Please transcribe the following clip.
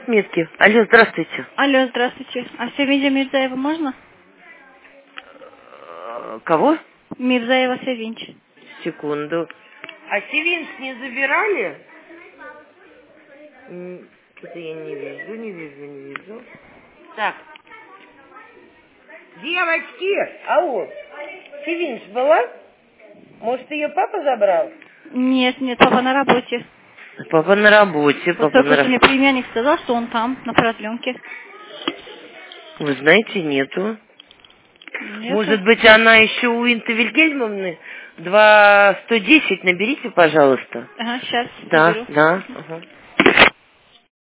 отметки. Алло, здравствуйте. Алло, здравствуйте. А Севинча Мирзаева можно? Кого? Мирзаева Севинч. Секунду. А Севинч не забирали? Это я не вижу. Так. Девочки, ау, Севинч была? Может, ее папа забрал? Нет, папа на работе. Папа на работе. Вот только что мне племянник сказал, что он там, на продленке. Вы знаете, нету. Нету. Может быть, она еще у Инты Вильгельмовны? 2110 наберите, пожалуйста. Ага, сейчас Да, наберу. да. Ага.